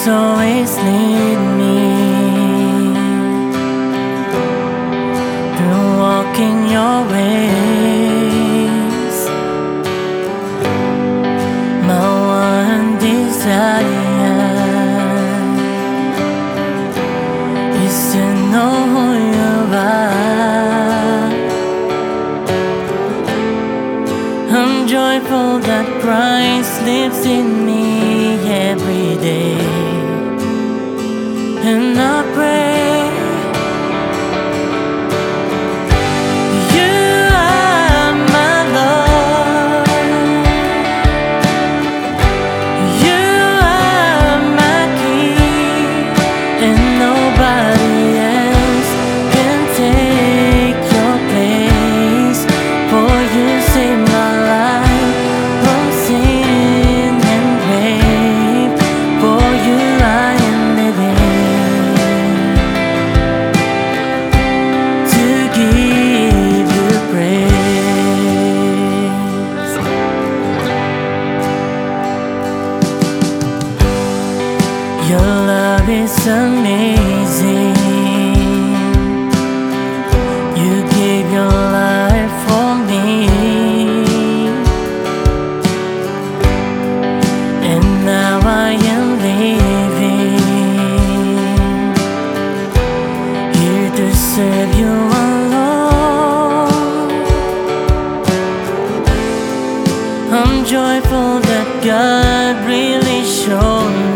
always lead me through walking your ways. My one desire is to know who you are. I'm joyful that Christ lives in me every day, and I pray you are my Lord, you are my King, and nobody else can take your place, for you save my life from sin and grave. For you I am living to give you praise. Your love is amazing. You gave your life for me, and now I am living here to serve you alone. I'm joyful that God really showed me